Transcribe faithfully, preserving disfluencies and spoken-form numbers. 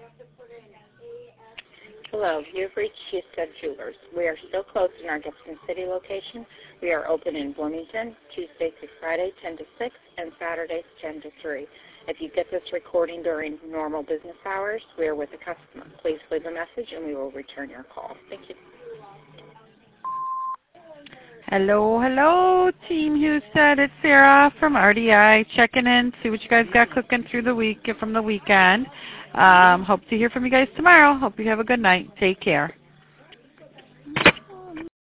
Hello, you've reached Husted Jewelers. We are still closed in our Gibson City location. We are open in Bloomington, Tuesday through Friday, ten to six, and Saturdays, ten to three. If you get this recording during normal business hours, we are with a customer. Please leave a message and we will return your call. Thank you. Hello, hello, Team Husted. It's Sarah from R D I checking in, see what you guys got cooking through the week from the weekend. Um, hope to hear from you guys tomorrow. Hope you have a good night. Take care.